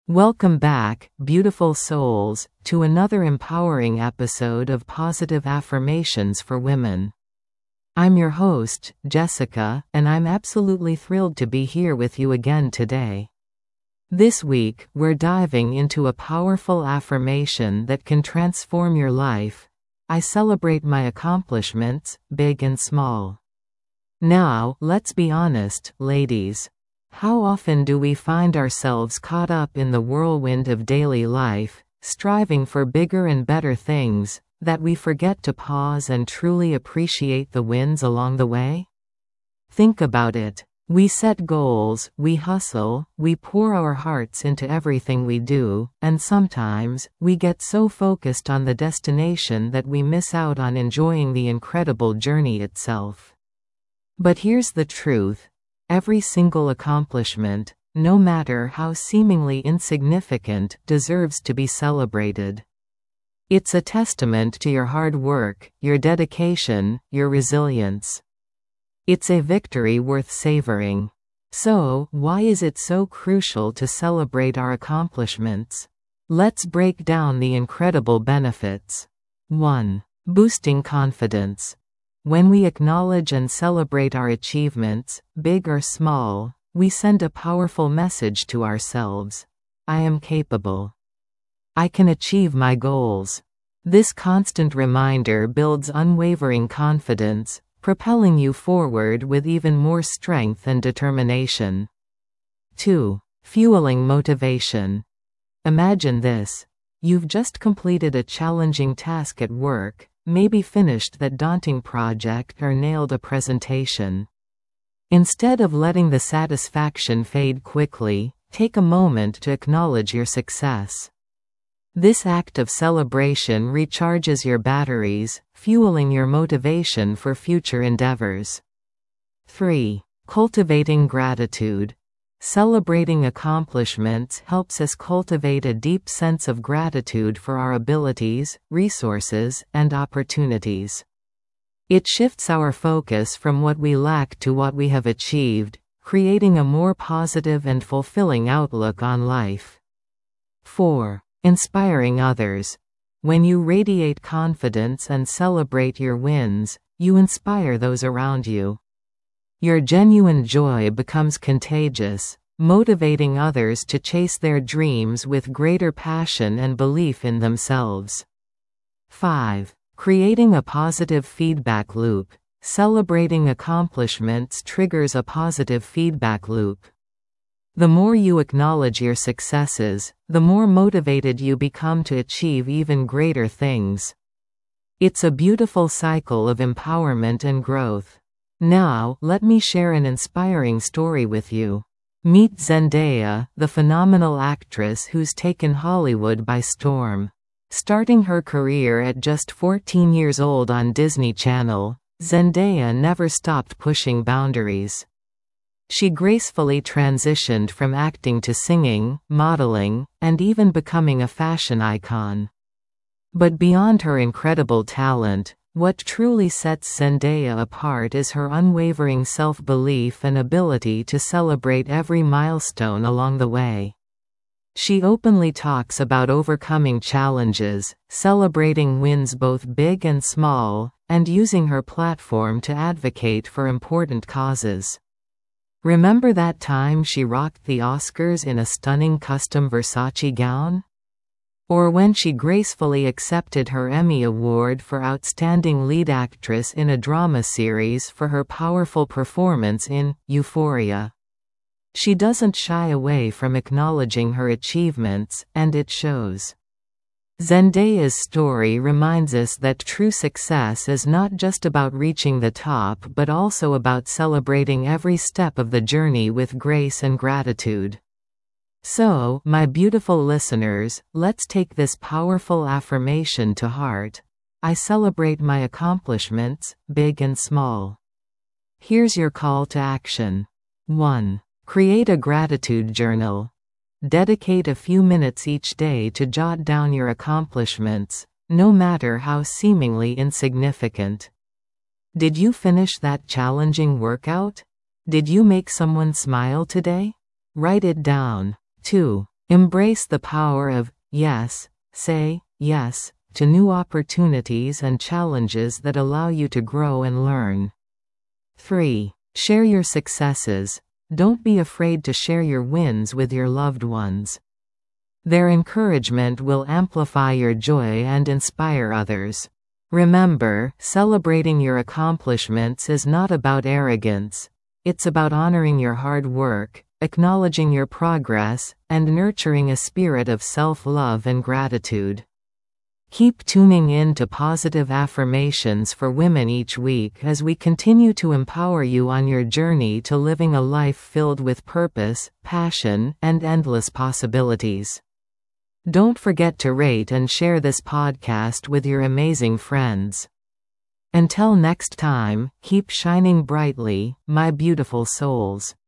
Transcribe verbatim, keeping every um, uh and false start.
Welcome back, beautiful souls, to another empowering episode of Positive Affirmations for Women. I'm your host, Jessica, and I'm absolutely thrilled to be here with you again today. This week, we're diving into a powerful affirmation that can transform your life. I celebrate my accomplishments, big and small. Now, let's be honest, ladies. How often do we find ourselves caught up in the whirlwind of daily life, striving for bigger and better things, that we forget to pause and truly appreciate the wins along the way? Think about it. We set goals, we hustle, we pour our hearts into everything we do, and sometimes, we get so focused on the destination that we miss out on enjoying the incredible journey itself. But here's the truth. Every single accomplishment, no matter how seemingly insignificant, deserves to be celebrated. It's a testament to your hard work, your dedication, your resilience. It's a victory worth savoring. So, why is it so crucial to celebrate our accomplishments? Let's break down the incredible benefits. one. Boosting confidence. When we acknowledge and celebrate our achievements, big or small, we send a powerful message to ourselves. I am capable. I can achieve my goals. This constant reminder builds unwavering confidence, propelling you forward with even more strength and determination. two. Fueling motivation. Imagine this. You've just completed a challenging task at work, maybe finished that daunting project or nailed a presentation. Instead of letting the satisfaction fade quickly, take a moment to acknowledge your success. This act of celebration recharges your batteries, fueling your motivation for future endeavors. three. Cultivating gratitude. Celebrating accomplishments helps us cultivate a deep sense of gratitude for our abilities, resources, and opportunities. It shifts our focus from what we lack to what we have achieved, creating a more positive and fulfilling outlook on life. four. Inspiring others. When you radiate confidence and celebrate your wins, you inspire those around you. Your genuine joy becomes contagious, motivating others to chase their dreams with greater passion and belief in themselves. five. Creating a positive feedback loop. Celebrating accomplishments triggers a positive feedback loop. The more you acknowledge your successes, the more motivated you become to achieve even greater things. It's a beautiful cycle of empowerment and growth. Now, let me share an inspiring story with you. Meet Zendaya, the phenomenal actress who's taken Hollywood by storm. Starting her career at just fourteen years old on Disney Channel, Zendaya never stopped pushing boundaries. She gracefully transitioned from acting to singing, modeling, and even becoming a fashion icon. But beyond her incredible talent, what truly sets Zendaya apart is her unwavering self-belief and ability to celebrate every milestone along the way. She openly talks about overcoming challenges, celebrating wins both big and small, and using her platform to advocate for important causes. Remember that time she rocked the Oscars in a stunning custom Versace gown? Or when she gracefully accepted her Emmy Award for Outstanding Lead Actress in a Drama Series for her powerful performance in Euphoria. She doesn't shy away from acknowledging her achievements, and it shows. Zendaya's story reminds us that true success is not just about reaching the top but also about celebrating every step of the journey with grace and gratitude. So, my beautiful listeners, let's take this powerful affirmation to heart. I celebrate my accomplishments, big and small. Here's your call to action. one. Create a gratitude journal. Dedicate a few minutes each day to jot down your accomplishments, no matter how seemingly insignificant. Did you finish that challenging workout? Did you make someone smile today? Write it down. two. Embrace the power of yes. Say yes to new opportunities and challenges that allow you to grow and learn. three. Share your successes. Don't be afraid to share your wins with your loved ones. Their encouragement will amplify your joy and inspire others. Remember, celebrating your accomplishments is not about arrogance. It's about honoring your hard work, acknowledging your progress, and nurturing a spirit of self-love and gratitude. Keep tuning in to Positive Affirmations for Women each week as we continue to empower you on your journey to living a life filled with purpose, passion, and endless possibilities. Don't forget to rate and share this podcast with your amazing friends. Until next time, keep shining brightly, my beautiful souls.